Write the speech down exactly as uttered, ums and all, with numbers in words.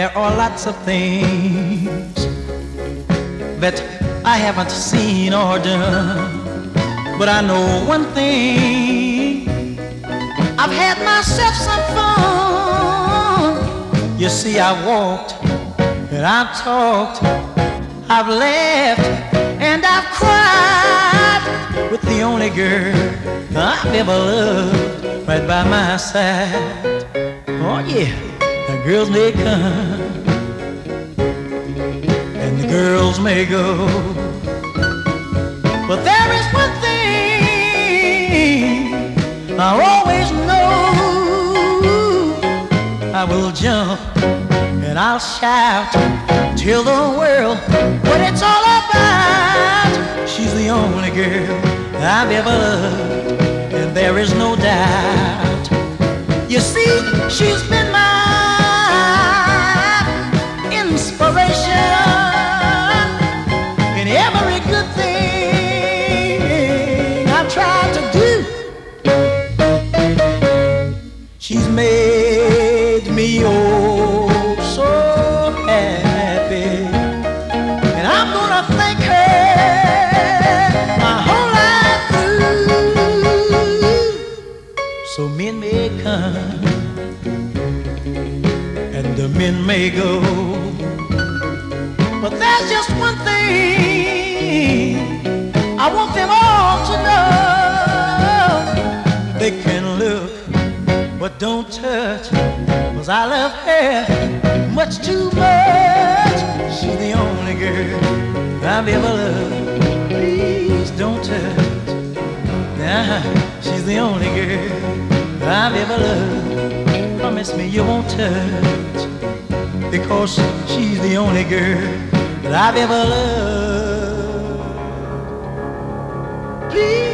there are lots of things that I haven't seen or done, but I know one thing, I've had myself some fun. You see, I walked and I've talked, I've laughed and I've cried with the only girl I've ever loved right by my side. Oh yeah, the girls may come and the girls may go, but there is one thing I'll always know. I will jump and I'll shout, tell the world what it's all about. She's the only girl I've ever loved, and there is no doubt. You see, she's been my inspiration in every good thing I've tried to do. She's made me oh so happy, and I'm gonna thank her my whole life through. So men may come and the men may go, but there's just one thing I want them all to know. They can look but don't touch, 'cause I love her much too much. She's the only girl I've ever loved. Please don't touch. Nah, she's the only girl I've ever loved. Promise me you won't touch, because she's the only girl that I've ever loved. Please.